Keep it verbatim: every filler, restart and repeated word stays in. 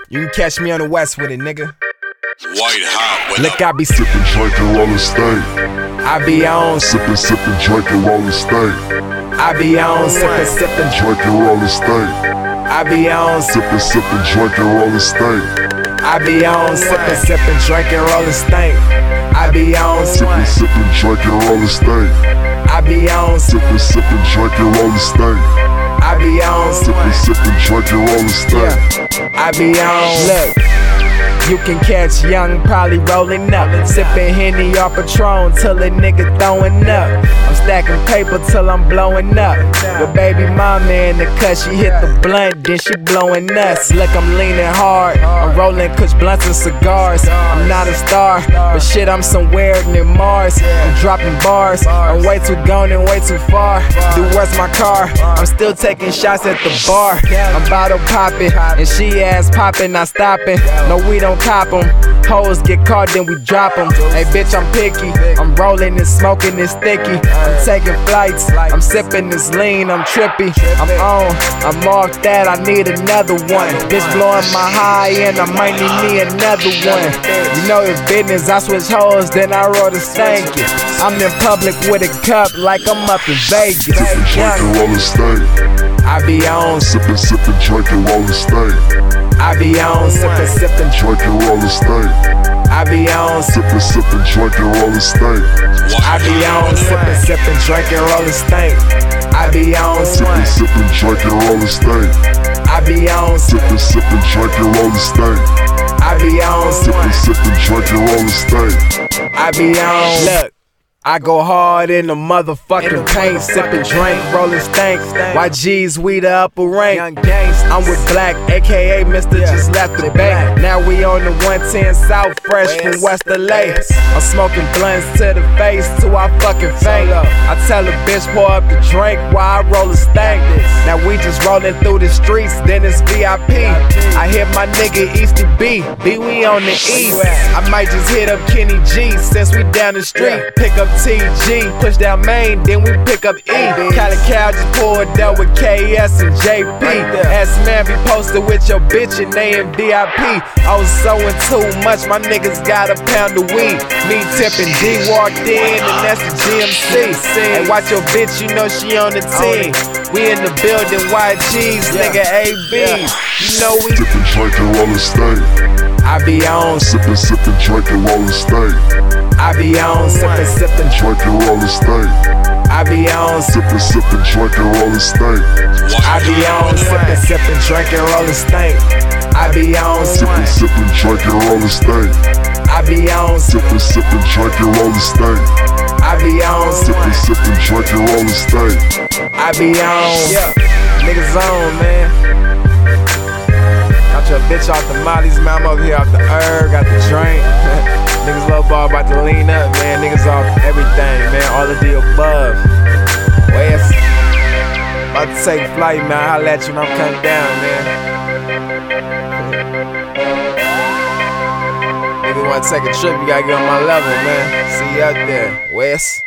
You can catch me on the west with it, nigga. White hot with Look, I be sippin', drinkin', rollin' stank. I be on Sippin', sippin', drinkin', rollin' stank. I be on sippin', sippin', Drinkin', rollin' stank. I be on Sippin', sippin', drinkin', rollin' stank. I be on sippin', sippin', drinkin', rollin' stank. I be on Sippin', sippin', drinkin', rollin' stank. I be on Sippin', sippin', drinkin', rollin' stank. I be on Sippin', sippin', drinkin', rollin' stank. I be on. Look, you can catch young probably rolling up, sipping Henny or Patron till a nigga throwing up. I'm stacking paper till I'm blowing up. Your baby mama in the cut, she hit the blunt, then she blowing nuts. Look, I'm leaning hard, I'm rolling kush blunts and cigars. I'm not a star, but shit, I'm somewhere near Mars. I'm dropping bars, I'm way too gone and way too far. Dude, where's my car? I'm still taking shots at the bar. I'm bottle popping, and she ass popping, not stopping. No, we don't cop 'em. Hoes get caught, then we drop 'em. Hey, bitch, I'm picky. I'm rolling and smoking this sticky. I'm taking flights. I'm sipping this lean. I'm trippy. I'm on. I'm off that. I need another one. Bitch blowing my high, and I might need me another one. You know the business. I switch hoes, then I roll the stanky. I'm in public with a cup like I'm up in Vegas. Sippin', drinkin', rollin' stank. I be on. Sippin', sippin', drinkin', rollin' stank. I be on. Sippin', sippin', Drinkin', rollin' stank. I be on. Sippin', sippin', drinkin', rollin' stank. I be on. Sippin', sippin', drinkin', rollin' stank. I be on. Sippin', sippin', drinkin', rollin' stank. I be on. Sippin', sippin', drinkin', rollin' stank. I be on. Sippin', sippin', drinkin', rollin' stank. I be on. Look, I go hard in the motherfucking paint, sippin' drink, rollin' stank. Y G's, we the upper rank. I'm with Black, aka Mister Just Left the Bank. Now we on the one ten South, fresh from West L A. I'm smoking blunts to the face till I fucking faint. I tell a bitch pour up the drink while I roll a stank. Now we just rollin' through the streets, then it's V I P. I hit my nigga Easty B, B we on the east. I might just hit up Kenny G since we down the street. Pick up T G, push down Main, then we pick up E. Cali Cow just pulled up with K S and J P. S-Man be posted with your bitch and they in V I P. I was sewing too much, my niggas got a pound of weed. Me tipping D walked in and that's the G M C. Hey, watch your bitch, you know she on the team. We in the building, Y Gs, nigga A Bs. You know we Sippin', drinkin', rollin' stank. I be on. Sippin', sippin', drinkin', rollin' stank. I be on. Sippin', sippin', Drinkin', rollin' stank. I be on. Sippin', sippin', drinkin', rollin' stank. I be on. Sippin', sippin', drinkin', rollin' stank. I be on. Sippin', sippin', drinkin', rollin' stank. I be on. Sippin', sippin', drinkin', rollin' stank. I be on. Sippin', sippin', drinkin', rollin' stank. I be on. Yeah, niggas on, man. Got your bitch off the mollies, man. I'm over here off the herb, got the drink. Niggas love ball about to lean up, man. Niggas off everything, man. All of the above. West. About to take flight, man. I'll let you when I'm coming down, man. Niggas wanna take a trip, you gotta get on my level, man. See you out there, West.